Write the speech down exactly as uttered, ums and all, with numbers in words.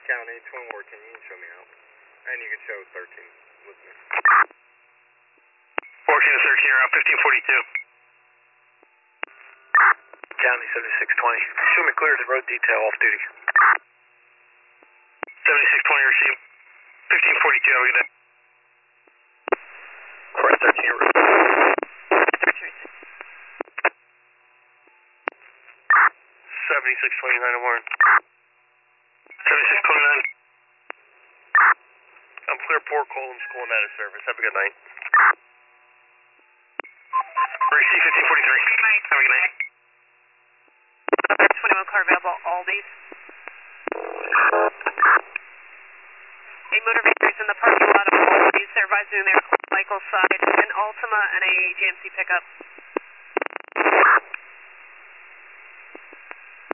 County, Twin Ward, can you show me out? And you can show thirteen with me. fourteen to thirteen, you're out fifteen forty-two. County seventy-six twenty. Show me clear to road detail off duty. seventy-six twenty received. fifteen forty-two, have a good day. Correct, thirteen, you're seventy-six twenty-nine, I'm Warren. seventy-six twenty-nine. I'm clear Port Colum School and out of service. Have a good night. Receive fifteen forty-three. Have a good night. twenty-one car available, Aldi's. A motor vehicle is in the parking lot of Aldi's. They're advising their Michael side, an Altima and a G M C pickup.